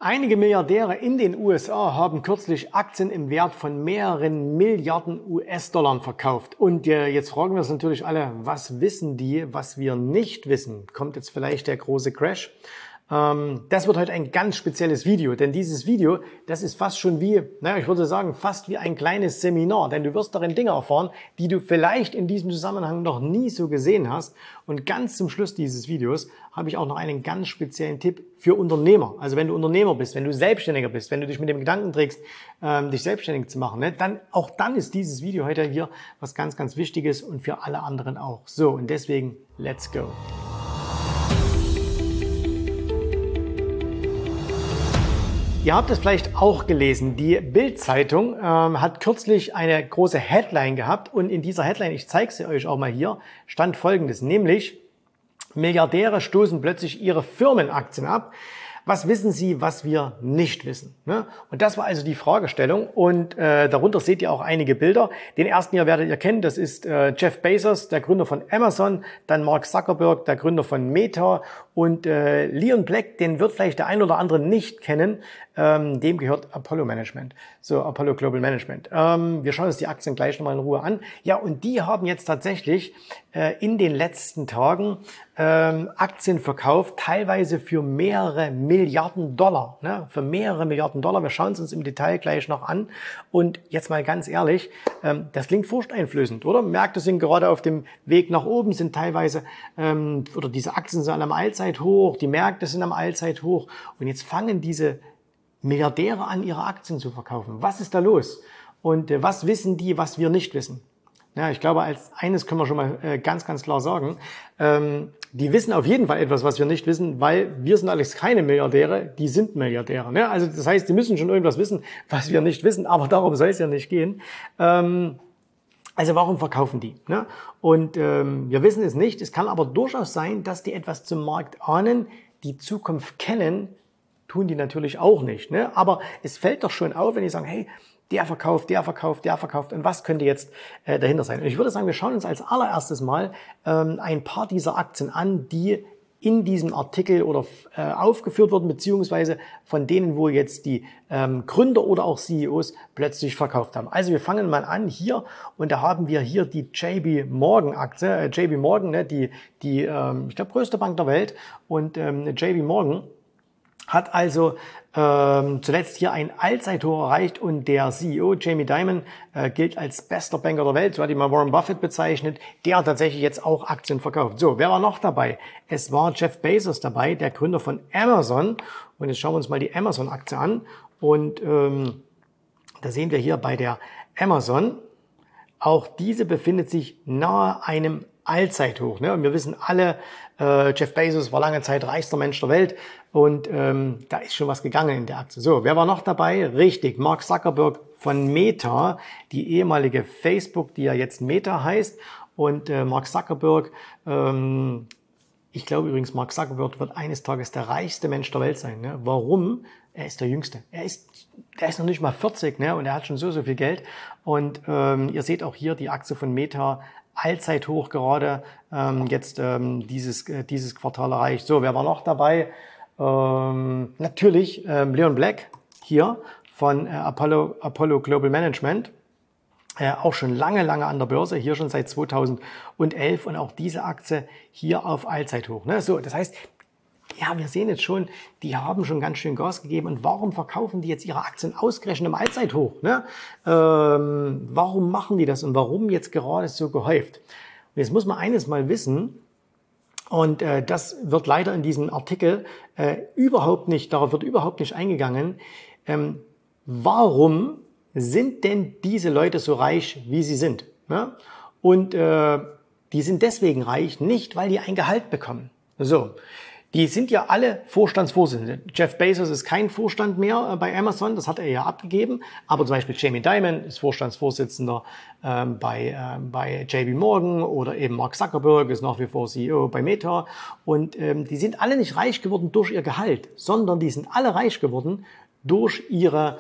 Einige Milliardäre in den USA haben kürzlich Aktien im Wert von mehreren Milliarden US-Dollar verkauft. Und jetzt fragen wir uns natürlich alle, was wissen die, was wir nicht wissen? Kommt jetzt vielleicht der große Crash? Das wird heute ein ganz spezielles Video, denn dieses Video, das ist fast schon wie, naja, ich würde sagen, fast wie ein kleines Seminar, denn du wirst darin Dinge erfahren, die du vielleicht in diesem Zusammenhang noch nie so gesehen hast. Und ganz zum Schluss dieses Videos habe ich auch noch einen ganz speziellen Tipp für Unternehmer. Also wenn du Unternehmer bist, wenn du Selbstständiger bist, wenn du dich mit dem Gedanken trägst, dich selbstständig zu machen, ne, dann ist dieses Video heute hier was ganz, ganz Wichtiges und für alle anderen auch. So, und deswegen, let's go. Ihr habt es vielleicht auch gelesen, die Bild-Zeitung hat kürzlich eine große Headline gehabt und in dieser Headline, ich zeige sie euch auch mal hier, stand Folgendes, nämlich Milliardäre stoßen plötzlich ihre Firmenaktien ab. Was wissen Sie, was wir nicht wissen? Und das war also die Fragestellung und darunter seht ihr auch einige Bilder. Den ersten hier werdet ihr kennen, das ist Jeff Bezos, der Gründer von Amazon, dann Mark Zuckerberg, der Gründer von Meta und Leon Black, den wird vielleicht der ein oder andere nicht kennen, dem gehört Apollo Management, so Apollo Global Management. Wir schauen uns die Aktien gleich nochmal in Ruhe an. Ja, und die haben jetzt tatsächlich in den letzten Tagen Aktien verkauft, teilweise für mehrere Milliarden Dollar, ne? Für mehrere Milliarden Dollar. Wir schauen es uns im Detail gleich noch an. Und jetzt mal ganz ehrlich, das klingt furchteinflößend, oder? Märkte sind gerade auf dem Weg nach oben, sind teilweise, oder diese Aktien sind am Allzeithoch, die Märkte sind am Allzeithoch. Und jetzt fangen diese Milliardäre an, ihre Aktien zu verkaufen. Was ist da los? Und was wissen die, was wir nicht wissen? Ja, ich glaube, als eines können wir schon mal ganz, ganz klar sagen, die wissen auf jeden Fall etwas, was wir nicht wissen, weil wir sind alles keine Milliardäre, die sind Milliardäre. Ne? Also das heißt, die müssen schon irgendwas wissen, was wir nicht wissen, aber darum soll es ja nicht gehen. Also warum verkaufen die? Ne? Und wir wissen es nicht. Es kann aber durchaus sein, dass die etwas zum Markt ahnen, die Zukunft kennen, tun die natürlich auch nicht. Ne? Aber es fällt doch schon auf, wenn die sagen, hey, der verkauft, der verkauft, der verkauft. Und was könnte jetzt dahinter sein? Und ich würde sagen, wir schauen uns als allererstes mal ein paar dieser Aktien an, die in diesem Artikel oder aufgeführt wurden, beziehungsweise von denen, wo jetzt die Gründer oder auch CEOs plötzlich verkauft haben. Also wir fangen mal an hier und da haben wir hier die JP Morgan Aktie. JP Morgan, ne, die ich glaube, größte Bank der Welt. Und JP Morgan hat also zuletzt hier ein Allzeithoch erreicht und der CEO Jamie Dimon gilt als bester Banker der Welt, so hat ihn mal Warren Buffett bezeichnet, der hat tatsächlich jetzt auch Aktien verkauft. So, wer war noch dabei? Es war Jeff Bezos dabei, der Gründer von Amazon. Und jetzt schauen wir uns mal die Amazon-Aktie an und da sehen wir hier bei der Amazon, auch diese befindet sich nahe einem Allzeithoch. Ne? Und wir wissen alle, Jeff Bezos war lange Zeit reichster Mensch der Welt und da ist schon was gegangen in der Aktie. So, wer war noch dabei? Richtig, Mark Zuckerberg von Meta, die ehemalige Facebook, die ja jetzt Meta heißt. Und Mark Zuckerberg, ich glaube übrigens, Mark Zuckerberg wird eines Tages der reichste Mensch der Welt sein. Ne? Warum? Er ist der Jüngste. Der ist noch nicht mal 40, ne? Und er hat schon so viel Geld. Und ihr seht auch hier die Aktie von Meta, Allzeithoch gerade, jetzt dieses Quartal erreicht. So, wer war noch dabei? Natürlich Leon Black hier von Apollo Global Management. Auch schon lange an der Börse, hier schon seit 2011 und auch diese Aktie hier auf Allzeithoch. Ne? So, das heißt, ja, wir sehen jetzt schon, die haben schon ganz schön Gas gegeben. Und warum verkaufen die jetzt ihre Aktien ausgerechnet im Allzeithoch? Ne? Warum machen die das und warum jetzt gerade so gehäuft? Und jetzt muss man eines mal wissen, und das wird leider in diesem Artikel darauf wird überhaupt nicht eingegangen. Warum sind denn diese Leute so reich, wie sie sind? Ne? Und die sind deswegen reich, nicht weil die ein Gehalt bekommen. So. Die sind ja alle Vorstandsvorsitzende. Jeff Bezos ist kein Vorstand mehr bei Amazon, das hat er ja abgegeben. Aber zum Beispiel Jamie Dimon ist Vorstandsvorsitzender bei JP Morgan oder eben Mark Zuckerberg ist nach wie vor CEO bei Meta. Und die sind alle nicht reich geworden durch ihr Gehalt, sondern die sind alle reich geworden durch ihre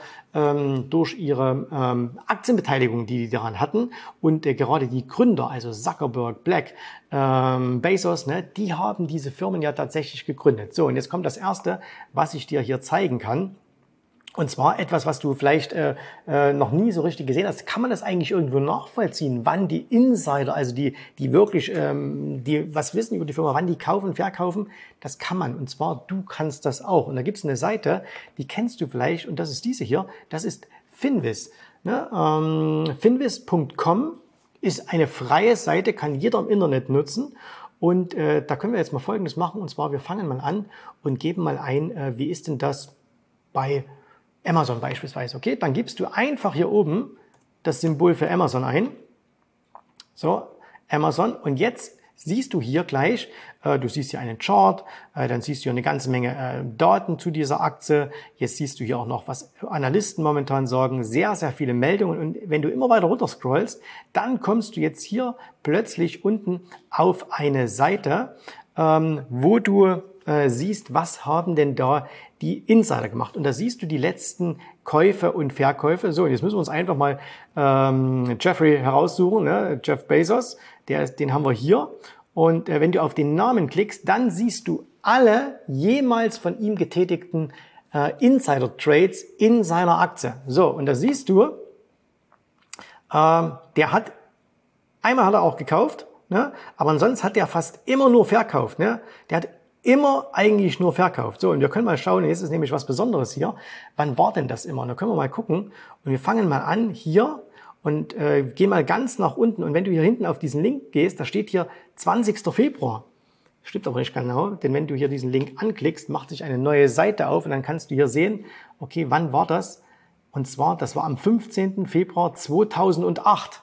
Aktienbeteiligung, die die daran hatten. Und gerade die Gründer, also Zuckerberg, Black, Bezos, ne, die haben diese Firmen ja tatsächlich gegründet. So, und jetzt kommt das Erste, was ich dir hier zeigen kann. Und zwar etwas, was du vielleicht noch nie so richtig gesehen hast. Kann man das eigentlich irgendwo nachvollziehen, wann die Insider, also die wirklich, die was wissen über die Firma, wann die kaufen, verkaufen? Das kann man. Und zwar, du kannst das auch. Und da gibt es eine Seite, die kennst du vielleicht, und das ist diese hier. Das ist Finviz. Ne? Finviz.com ist eine freie Seite, kann jeder im Internet nutzen. Und da können wir jetzt mal Folgendes machen. Und zwar, wir fangen mal an und geben mal ein, wie ist denn das bei Amazon beispielsweise, okay? Dann gibst du einfach hier oben das Symbol für Amazon ein. So, Amazon. Und jetzt siehst du hier gleich, du siehst hier einen Chart, dann siehst du hier eine ganze Menge Daten zu dieser Aktie. Jetzt siehst du hier auch noch, was Analysten momentan sagen, sehr, sehr viele Meldungen. Und wenn du immer weiter runter scrollst, dann kommst du jetzt hier plötzlich unten auf eine Seite, wo du siehst, was haben denn da die Insider gemacht. Und da siehst du die letzten Käufe und Verkäufe. So, und jetzt müssen wir uns einfach mal Jeffrey heraussuchen, ne? Jeff Bezos, den haben wir hier. Und wenn du auf den Namen klickst, dann siehst du alle jemals von ihm getätigten Insider-Trades in seiner Aktie. So, und da siehst du, einmal hat er auch gekauft, ne? Aber ansonsten hat er fast immer nur verkauft. Ne? Der hat immer eigentlich nur verkauft. So, und wir können mal schauen, jetzt ist nämlich was Besonderes hier. Wann war denn das immer? Und da können wir mal gucken. Und wir fangen mal an hier und gehen mal ganz nach unten. Und wenn du hier hinten auf diesen Link gehst, da steht hier 20. Februar. Stimmt aber nicht genau, denn wenn du hier diesen Link anklickst, macht sich eine neue Seite auf und dann kannst du hier sehen, okay, wann war das? Und zwar, das war am 15. Februar 2008.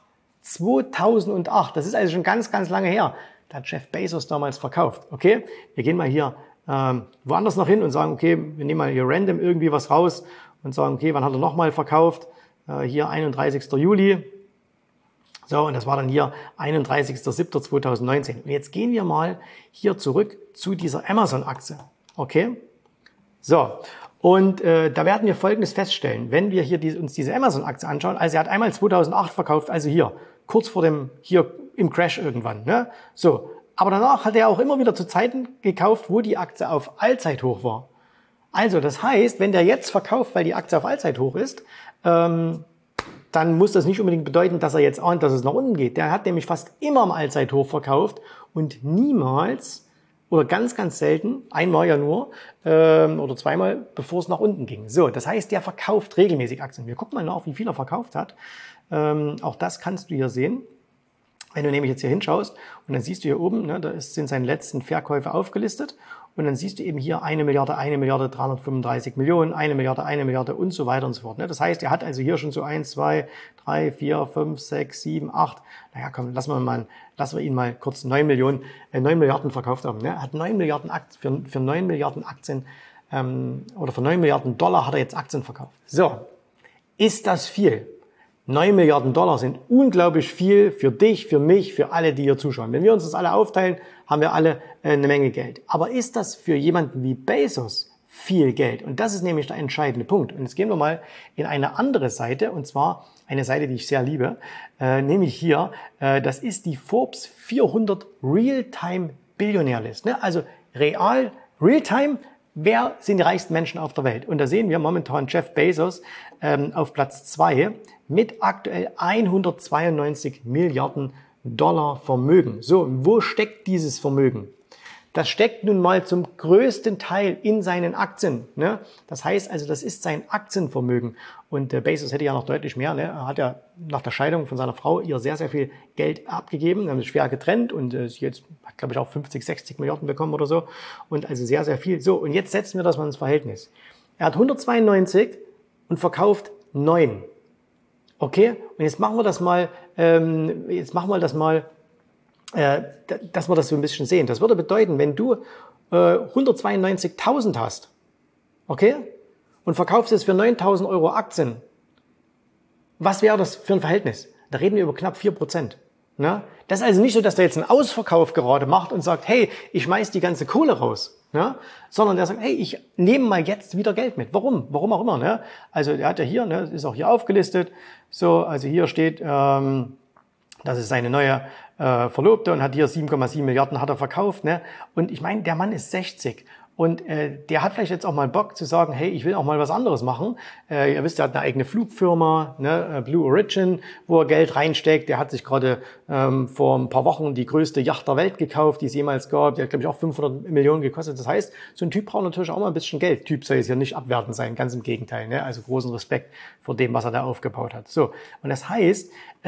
2008, das ist also schon ganz, ganz lange her. Da hat Jeff Bezos damals verkauft. Okay, wir gehen mal hier woanders noch hin und sagen, okay, wir nehmen mal hier random irgendwie was raus und sagen, okay, wann hat er nochmal verkauft? Hier 31. Juli. So, und das war dann hier 31.07.2019. Und jetzt gehen wir mal hier zurück zu dieser Amazon-Aktie. Okay, so. Und da werden wir Folgendes feststellen, wenn wir hier uns diese Amazon-Aktie anschauen. Also er hat einmal 2008 verkauft, also hier, kurz vor dem, hier im Crash irgendwann. Ne? So, aber danach hat er auch immer wieder zu Zeiten gekauft, wo die Aktie auf Allzeithoch war. Also das heißt, wenn der jetzt verkauft, weil die Aktie auf Allzeithoch ist, dann muss das nicht unbedingt bedeuten, dass er jetzt ahnt, dass es nach unten geht. Der hat nämlich fast immer am Allzeithoch verkauft und niemals oder ganz, ganz selten, einmal ja nur oder zweimal, bevor es nach unten ging. So, das heißt, der verkauft regelmäßig Aktien. Wir gucken mal nach, wie viel er verkauft hat. Auch das kannst du hier sehen. Wenn du nämlich jetzt hier hinschaust und dann siehst du hier oben, ne, da sind seine letzten Verkäufe aufgelistet und dann siehst du eben hier 1 Milliarde, 335 Millionen, 1 Milliarde und so weiter und so fort. Ne? Das heißt, er hat also hier schon so 1, 2, 3, 4, 5, 6, 7, 8, naja komm, lassen wir ihn mal kurz 9 Milliarden verkauft haben. Ne? Er hat 9 Milliarden Aktien, für 9 Milliarden Aktien oder für 9 Milliarden Dollar hat er jetzt Aktien verkauft. So, ist das viel? 9 Milliarden Dollar sind unglaublich viel für dich, für mich, für alle, die hier zuschauen. Wenn wir uns das alle aufteilen, haben wir alle eine Menge Geld. Aber ist das für jemanden wie Bezos viel Geld? Und das ist nämlich der entscheidende Punkt. Und jetzt gehen wir mal in eine andere Seite, und zwar eine Seite, die ich sehr liebe, nämlich hier, das ist die Forbes 400 Real-Time Billionaire List. Ne? Also Real-Time, wer sind die reichsten Menschen auf der Welt? Und da sehen wir momentan Jeff Bezos auf Platz 2 mit aktuell 192 Milliarden Dollar Vermögen. So, wo steckt dieses Vermögen? Das steckt nun mal zum größten Teil in seinen Aktien. Ne? Das heißt also, das ist sein Aktienvermögen. Und Bezos hätte ja noch deutlich mehr. Ne? Er hat ja nach der Scheidung von seiner Frau ihr sehr, sehr viel Geld abgegeben. haben sich schwer getrennt und sie jetzt hat, glaube ich, auch 50, 60 Milliarden bekommen oder so. Und also sehr, sehr viel. So, und jetzt setzen wir das mal ins Verhältnis. Er hat 192 und verkauft 9. Okay? Und jetzt machen wir das mal, dass wir das so ein bisschen sehen. Das würde bedeuten, wenn du 192.000 hast, okay, und verkaufst es für 9.000 Euro Aktien, was wäre das für ein Verhältnis? Da reden wir über knapp 4%. Ne? Das ist also nicht so, dass der jetzt einen Ausverkauf gerade macht und sagt, hey, ich schmeiß die ganze Kohle raus. Ne? Sondern der sagt, hey, ich nehme mal jetzt wieder Geld mit. Warum? Warum auch immer. Ne? Also der hat ja hier, ne, ist auch hier aufgelistet, so, also hier steht, das ist seine neue Verlobte und hat hier 7,7 Milliarden hat er verkauft. Ne? Und ich meine, der Mann ist 60 und der hat vielleicht jetzt auch mal Bock zu sagen, hey, ich will auch mal was anderes machen. Ihr wisst, er hat eine eigene Flugfirma, ne? Blue Origin, wo er Geld reinsteckt. Der hat sich gerade vor ein paar Wochen die größte Yacht der Welt gekauft, die es jemals gab. Die hat, glaube ich, auch 500 Millionen gekostet. Das heißt, so ein Typ braucht natürlich auch mal ein bisschen Geld. Typ soll jetzt ja nicht abwertend sein, ganz im Gegenteil. Ne? Also großen Respekt vor dem, was er da aufgebaut hat. So, und das heißt,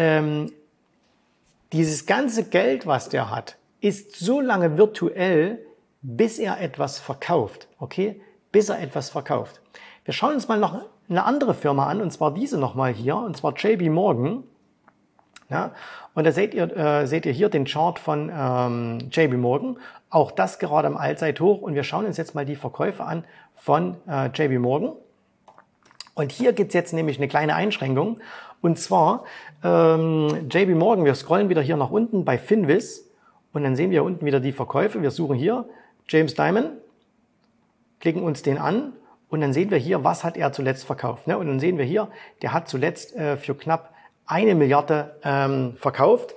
dieses ganze Geld, was der hat, ist so lange virtuell, bis er etwas verkauft. Okay? Bis er etwas verkauft. Wir schauen uns mal noch eine andere Firma an, und zwar diese nochmal hier, und zwar JP Morgan. Ja? Und da seht ihr hier den Chart von JP Morgan. Auch das gerade am Allzeithoch. Und wir schauen uns jetzt mal die Verkäufe an von JP Morgan. Und hier gibt es jetzt nämlich eine kleine Einschränkung. Und zwar JP Morgan, wir scrollen wieder hier nach unten bei Finviz und dann sehen wir unten wieder die Verkäufe. Wir suchen hier James Dimon, klicken uns den an und dann sehen wir hier, was hat er zuletzt verkauft. Ne? Und dann sehen wir hier, der hat zuletzt für knapp 1 Milliarde verkauft.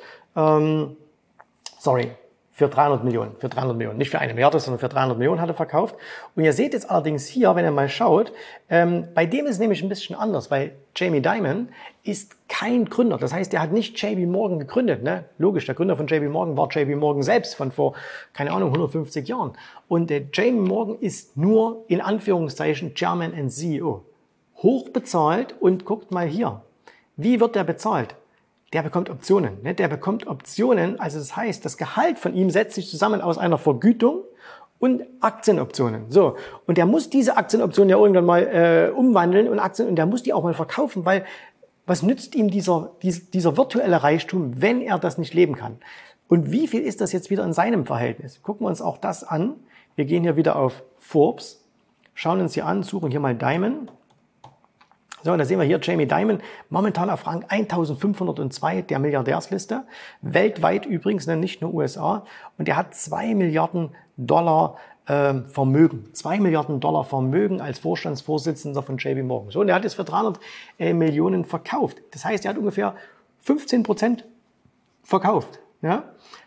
Für 300 Millionen. Für 300 Millionen. Nicht für 1 Milliarde, sondern für 300 Millionen hat er verkauft. Und ihr seht jetzt allerdings hier, wenn ihr mal schaut, bei dem ist es nämlich ein bisschen anders, weil Jamie Dimon ist kein Gründer. Das heißt, er hat nicht JP Morgan gegründet. Ne? Logisch, der Gründer von JP Morgan war JP Morgan selbst von vor, keine Ahnung, 150 Jahren. Und der JP Morgan ist nur, in Anführungszeichen, Chairman and CEO. Hoch bezahlt und guckt mal hier. Wie wird der bezahlt? Der bekommt Optionen. Ne? Der bekommt Optionen, also das heißt, das Gehalt von ihm setzt sich zusammen aus einer Vergütung und Aktienoptionen. So, und der muss diese Aktienoptionen ja irgendwann mal umwandeln und der muss die auch mal verkaufen, weil was nützt ihm dieser virtuelle Reichtum, wenn er das nicht leben kann? Und wie viel ist das jetzt wieder in seinem Verhältnis? Gucken wir uns auch das an. Wir gehen hier wieder auf Forbes, schauen uns hier an, suchen hier mal Dimon. So, und da sehen wir hier Jamie Dimon, momentan auf Rang 1502 der Milliardärsliste. Weltweit übrigens, nicht nur USA. Und der hat 2 Milliarden Dollar Vermögen. 2 Milliarden Dollar Vermögen als Vorstandsvorsitzender von JP Morgan. So, und er hat es für 300 Millionen verkauft. Das heißt, er hat ungefähr 15% verkauft. Ja?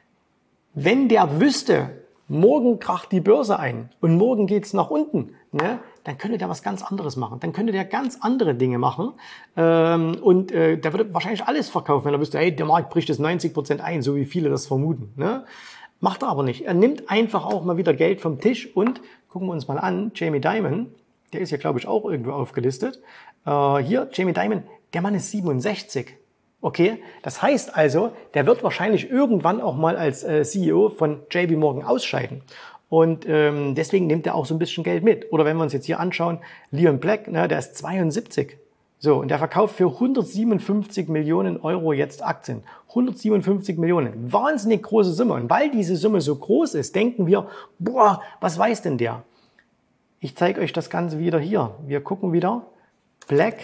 Wenn der wüsste, morgen kracht die Börse ein und morgen geht's nach unten, ne, dann könnte der was ganz anderes machen. Dann könnte der ganz andere Dinge machen. Der würde wahrscheinlich alles verkaufen, wenn er wüsste, hey, der Markt bricht jetzt 90% ein, so wie viele das vermuten. Ne? Macht er aber nicht. Er nimmt einfach auch mal wieder Geld vom Tisch und gucken wir uns mal an, Jamie Dimon, der ist ja, glaube ich, auch irgendwo aufgelistet. Hier, Jamie Dimon, der Mann ist 67. Okay, das heißt also, der wird wahrscheinlich irgendwann auch mal als CEO von JP Morgan ausscheiden. Und deswegen nimmt er auch so ein bisschen Geld mit. Oder wenn wir uns jetzt hier anschauen, Leon Black, ne, der ist 72. So, und der verkauft für 157 Millionen Euro jetzt Aktien. 157 Millionen. Wahnsinnig große Summe. Und weil diese Summe so groß ist, denken wir, boah, was weiß denn der? Ich zeige euch das Ganze wieder hier. Wir gucken wieder. Black,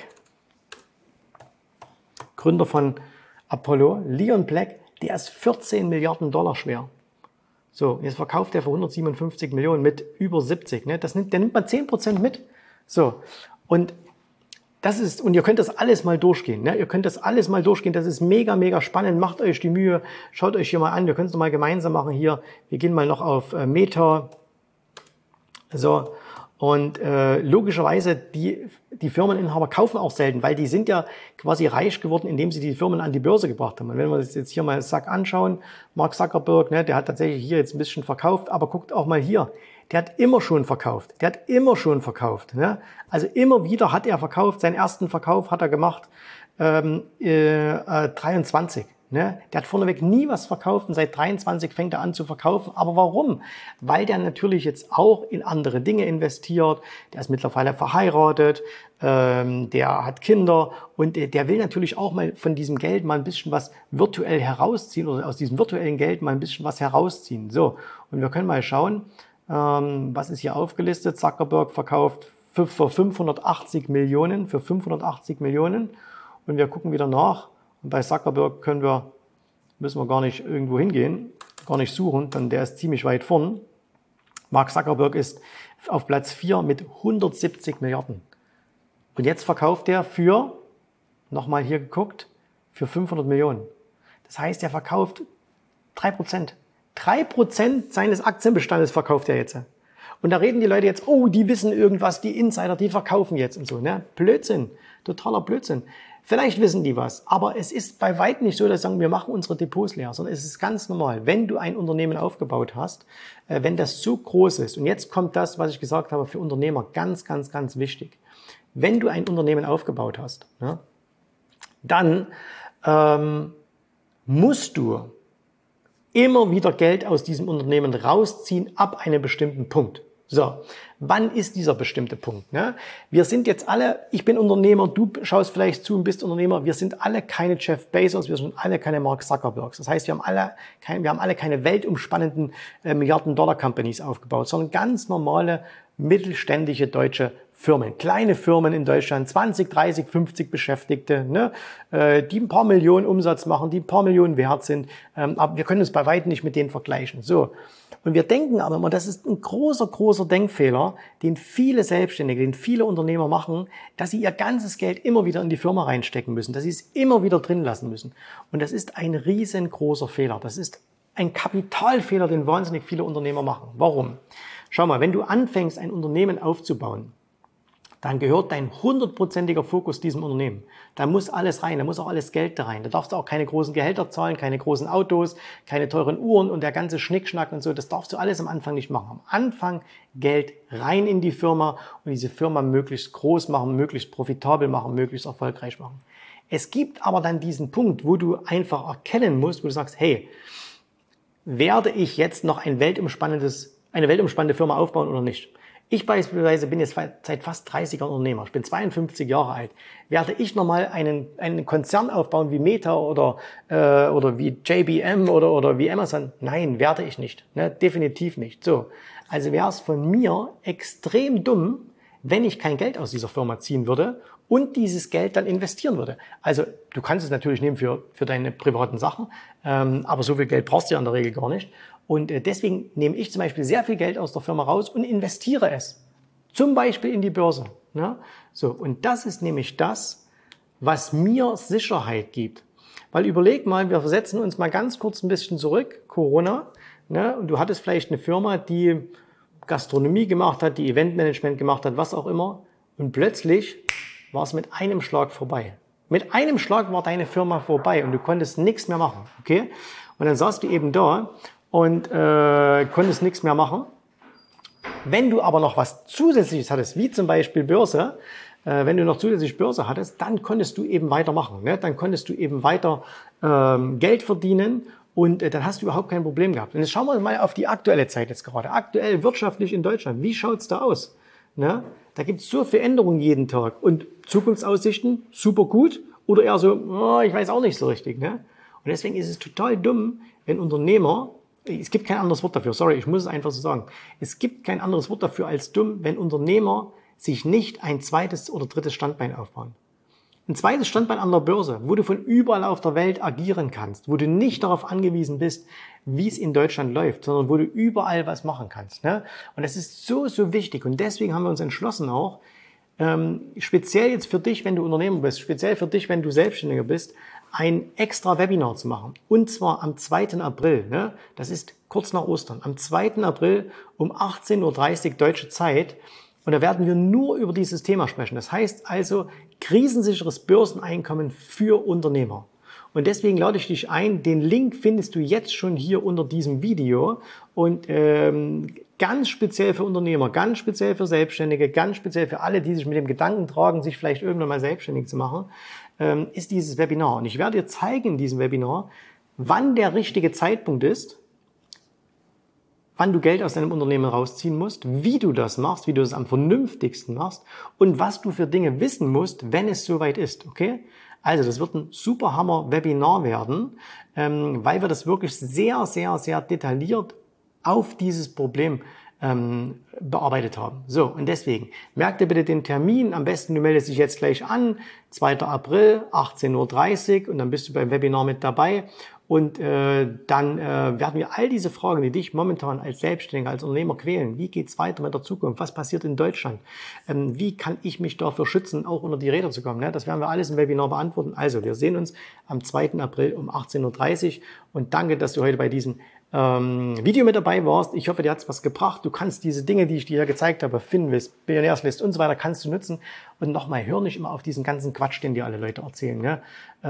Gründer von Apollo, Leon Black, der ist 14 Milliarden Dollar schwer. So, jetzt verkauft er für 157 Millionen mit über 70. Ne? Der nimmt mal 10% mit. So, und ihr könnt das alles mal durchgehen. Ne? Ihr könnt das alles mal durchgehen. Das ist mega, mega spannend. Macht euch die Mühe. Schaut euch hier mal an. Wir können es noch mal gemeinsam machen hier. Wir gehen mal noch auf Meta. So. Und logischerweise, die Firmeninhaber kaufen auch selten, weil die sind ja quasi reich geworden, indem sie die Firmen an die Börse gebracht haben. Und wenn wir uns jetzt hier mal Zuck anschauen, Mark Zuckerberg, ne, der hat tatsächlich hier jetzt ein bisschen verkauft, aber guckt auch mal hier, der hat immer schon verkauft. Ne? Also immer wieder hat er verkauft. Seinen ersten Verkauf hat er gemacht 23. Ne? Der hat vorneweg nie was verkauft und seit 23 fängt er an zu verkaufen. Aber warum? Weil der natürlich jetzt auch in andere Dinge investiert. Der ist mittlerweile verheiratet, der hat Kinder und der will natürlich auch mal von diesem Geld mal ein bisschen was virtuell herausziehen oder aus diesem virtuellen Geld mal ein bisschen was herausziehen. So, und wir können mal schauen, was ist hier aufgelistet. Zuckerberg verkauft für 580 Millionen, und wir gucken wieder nach. Und bei Zuckerberg müssen wir gar nicht irgendwo hingehen, gar nicht suchen, denn der ist ziemlich weit vorn. Mark Zuckerberg ist auf Platz 4 mit 170 Milliarden. Und jetzt verkauft er für, nochmal hier geguckt, für 500 Millionen. Das heißt, er verkauft 3%. 3% seines Aktienbestandes verkauft er jetzt. Und da reden die Leute jetzt, oh, die wissen irgendwas, die Insider, die verkaufen jetzt und so. Ne? Blödsinn, totaler Blödsinn. Vielleicht wissen die was, aber es ist bei weitem nicht so, dass sie sagen, wir machen unsere Depots leer, sondern es ist ganz normal, wenn du ein Unternehmen aufgebaut hast, wenn das so groß ist, und jetzt kommt das, was ich gesagt habe, für Unternehmer ganz, ganz, ganz wichtig. Wenn du ein Unternehmen aufgebaut hast, ne, dann musst du immer wieder Geld aus diesem Unternehmen rausziehen ab einem bestimmten Punkt. So, wann ist dieser bestimmte Punkt? Ne? Wir sind jetzt alle, ich bin Unternehmer, du schaust vielleicht zu und bist Unternehmer, wir sind alle keine Jeff Bezos, wir sind alle keine Mark Zuckerbergs. Das heißt, wir haben alle keine weltumspannenden Milliarden-Dollar-Companies aufgebaut, sondern ganz normale, mittelständische deutsche Firmen, kleine Firmen in Deutschland, 20, 30, 50 Beschäftigte, ne, die ein paar Millionen Umsatz machen, die ein paar Millionen wert sind, aber wir können uns bei weitem nicht mit denen vergleichen. So. Und wir denken aber immer, das ist ein großer, großer Denkfehler, den viele Selbstständige, den viele Unternehmer machen, dass sie ihr ganzes Geld immer wieder in die Firma reinstecken müssen, dass sie es immer wieder drin lassen müssen. Und das ist ein riesengroßer Fehler. Das ist ein Kapitalfehler, den wahnsinnig viele Unternehmer machen. Warum? Schau mal, wenn du anfängst, ein Unternehmen aufzubauen, dann gehört dein 100%iger Fokus diesem Unternehmen. Da muss alles rein, da muss auch alles Geld da rein. Da darfst du auch keine großen Gehälter zahlen, keine großen Autos, keine teuren Uhren und der ganze Schnickschnack und so. Das darfst du alles am Anfang nicht machen. Am Anfang Geld rein in die Firma und diese Firma möglichst groß machen, möglichst profitabel machen, möglichst erfolgreich machen. Es gibt aber dann diesen Punkt, wo du einfach erkennen musst, wo du sagst, hey, werde ich jetzt noch eine weltumspannende Firma aufbauen oder nicht? Ich beispielsweise bin jetzt seit fast 30 Jahren Unternehmer. Ich bin 52 Jahre alt. Werde ich nochmal einen Konzern aufbauen wie Meta oder wie JBM oder wie Amazon? Nein, werde ich nicht. Ne? Definitiv nicht. So. Also wäre es von mir extrem dumm, wenn ich kein Geld aus dieser Firma ziehen würde und dieses Geld dann investieren würde. Also du kannst es natürlich nehmen für deine privaten Sachen, aber so viel Geld brauchst du ja in der Regel gar nicht. Und deswegen nehme ich zum Beispiel sehr viel Geld aus der Firma raus und investiere es. Zum Beispiel in die Börse. Ne? So, und das ist nämlich das, was mir Sicherheit gibt. Weil überleg mal, wir versetzen uns mal ganz kurz ein bisschen zurück, Corona. Ne? Und du hattest vielleicht eine Firma, die Gastronomie gemacht hat, die Eventmanagement gemacht hat, was auch immer. Und plötzlich war es mit einem Schlag vorbei. Mit einem Schlag war deine Firma vorbei und du konntest nichts mehr machen. Okay? Und dann saßt du eben da und konntest nichts mehr machen. Wenn du aber noch was Zusätzliches hattest, wie zum Beispiel Börse, wenn du noch zusätzlich Börse hattest, dann konntest du eben weitermachen. Ne? Dann konntest du eben weiter Geld verdienen und dann hast du überhaupt kein Problem gehabt. Und jetzt schauen wir mal auf die aktuelle Zeit jetzt gerade. Aktuell wirtschaftlich in Deutschland, wie schaut's da aus? Ne? Da gibt's so viel Änderungen jeden Tag und Zukunftsaussichten super gut oder eher so, oh, ich weiß auch nicht so richtig. Ne? Und deswegen ist es total dumm, wenn Unternehmer, es gibt kein anderes Wort dafür, sorry, ich muss es einfach so sagen. Es gibt kein anderes Wort dafür als dumm, wenn Unternehmer sich nicht ein zweites oder drittes Standbein aufbauen. Ein zweites Standbein an der Börse, wo du von überall auf der Welt agieren kannst, wo du nicht darauf angewiesen bist, wie es in Deutschland läuft, sondern wo du überall was machen kannst. Ne? Und das ist so, so wichtig. Und deswegen haben wir uns entschlossen auch, speziell jetzt für dich, wenn du Unternehmer bist, speziell für dich, wenn du Selbstständiger bist, ein extra Webinar zu machen. Und zwar am 2. April. Ne? Das ist kurz nach Ostern. Am 2. April um 18:30 Uhr deutsche Zeit. Und da werden wir nur über dieses Thema sprechen. Das heißt also krisensicheres Börseneinkommen für Unternehmer. Und deswegen lade ich dich ein, den Link findest du jetzt schon hier unter diesem Video. Und ganz speziell für Unternehmer, ganz speziell für Selbstständige, ganz speziell für alle, die sich mit dem Gedanken tragen, sich vielleicht irgendwann mal selbstständig zu machen, ist dieses Webinar. Und ich werde dir zeigen in diesem Webinar, wann der richtige Zeitpunkt ist, wann du Geld aus deinem Unternehmen rausziehen musst, wie du das machst, wie du das am vernünftigsten machst und was du für Dinge wissen musst, wenn es soweit ist. Okay? Also das wird ein super Hammer-Webinar werden, weil wir das wirklich sehr, sehr, sehr detailliert auf dieses Problem bearbeitet haben. So, und deswegen, merk dir bitte den Termin, am besten du meldest dich jetzt gleich an, 2. April, 18:30 Uhr und dann bist du beim Webinar mit dabei Und dann werden wir all diese Fragen, die dich momentan als Selbstständiger, als Unternehmer quälen. Wie geht's weiter mit der Zukunft? Was passiert in Deutschland? Wie kann ich mich dafür schützen, auch unter die Räder zu kommen? Ne? Das werden wir alles im Webinar beantworten. Also, wir sehen uns am 2. April um 18:30 Uhr und danke, dass du heute bei diesem Video mit dabei warst. Ich hoffe, dir hat's was gebracht. Du kannst diese Dinge, die ich dir gezeigt habe, Finlist, Billionärslist und so weiter, kannst du nutzen. Und nochmal, hör nicht immer auf diesen ganzen Quatsch, den dir alle Leute erzählen. Ne?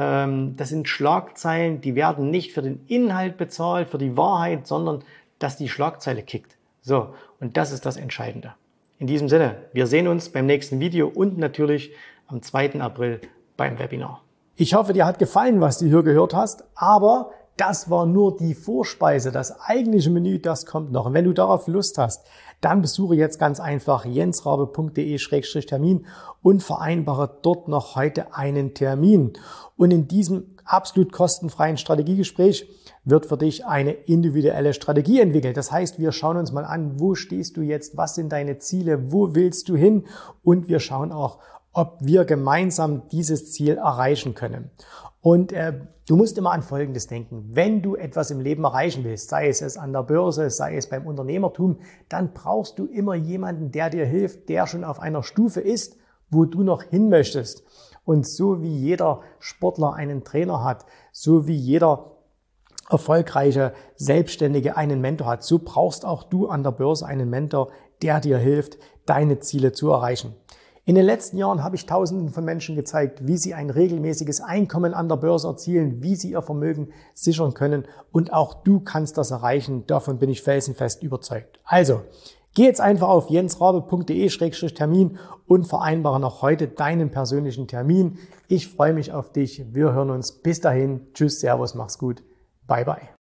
Das sind Schlagzeilen, die werden nicht für den Inhalt bezahlt, für die Wahrheit, sondern dass die Schlagzeile kickt. So, und das ist das Entscheidende. In diesem Sinne, wir sehen uns beim nächsten Video und natürlich am 2. April beim Webinar. Ich hoffe, dir hat gefallen, was du hier gehört hast, aber das war nur die Vorspeise. Das eigentliche Menü, das kommt noch. Und wenn du darauf Lust hast, dann besuche jetzt ganz einfach jensrabe.de/Termin und vereinbare dort noch heute einen Termin. Und in diesem absolut kostenfreien Strategiegespräch wird für dich eine individuelle Strategie entwickelt. Das heißt, wir schauen uns mal an, wo stehst du jetzt, was sind deine Ziele, wo willst du hin? Und wir schauen auch, ob wir gemeinsam dieses Ziel erreichen können. Und du musst immer an Folgendes denken. Wenn du etwas im Leben erreichen willst, sei es an der Börse, sei es beim Unternehmertum, dann brauchst du immer jemanden, der dir hilft, der schon auf einer Stufe ist, wo du noch hin möchtest. Und so wie jeder Sportler einen Trainer hat, so wie jeder erfolgreiche Selbstständige einen Mentor hat, so brauchst auch du an der Börse einen Mentor, der dir hilft, deine Ziele zu erreichen. In den letzten Jahren habe ich Tausenden von Menschen gezeigt, wie sie ein regelmäßiges Einkommen an der Börse erzielen, wie sie ihr Vermögen sichern können. Und auch du kannst das erreichen. Davon bin ich felsenfest überzeugt. Also, geh jetzt einfach auf jensrabe.de/Termin und vereinbare noch heute deinen persönlichen Termin. Ich freue mich auf dich. Wir hören uns. Bis dahin. Tschüss, Servus, mach's gut. Bye, bye.